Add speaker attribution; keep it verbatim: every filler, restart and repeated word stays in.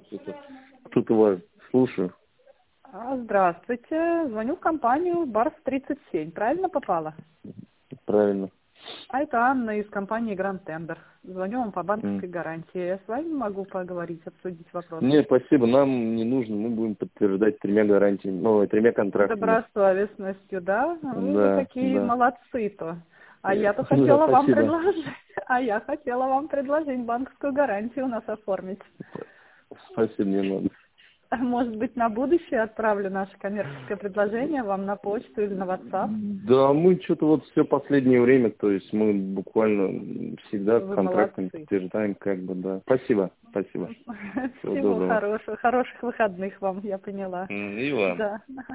Speaker 1: Это, тут вас слушаю.
Speaker 2: А, Здравствуйте. Звоню в компанию Барс тридцать семь. Правильно попала?
Speaker 1: Правильно.
Speaker 2: А это Анна из компании Grand Tender. Звоню вам по
Speaker 1: М.
Speaker 2: банковской гарантии. Я с вами могу поговорить, обсудить вопрос.
Speaker 1: Нет, спасибо, нам не нужно. Мы будем подтверждать тремя гарантиями, ну, тремя контрактами.
Speaker 2: Добросовестностью, да? Вы же
Speaker 1: Да,
Speaker 2: какие
Speaker 1: да.
Speaker 2: молодцы-то. А я-то
Speaker 1: Да,
Speaker 2: хотела вам
Speaker 1: спасибо.
Speaker 2: предложить, а я хотела вам предложить банковскую гарантию у нас оформить.
Speaker 1: Спасибо, не надо.
Speaker 2: Может быть, на будущее отправлю наше коммерческое предложение вам на почту или на WhatsApp.
Speaker 1: Да, мы что-то вот все последнее время, то есть мы буквально всегда
Speaker 2: Вы
Speaker 1: контрактами
Speaker 2: молодцы.
Speaker 1: подтверждаем, как бы, да. Спасибо, спасибо. Всего
Speaker 2: Всего
Speaker 1: доброго.
Speaker 2: хорошего, хороших выходных вам, я поняла.
Speaker 1: М, И вам.
Speaker 2: Да.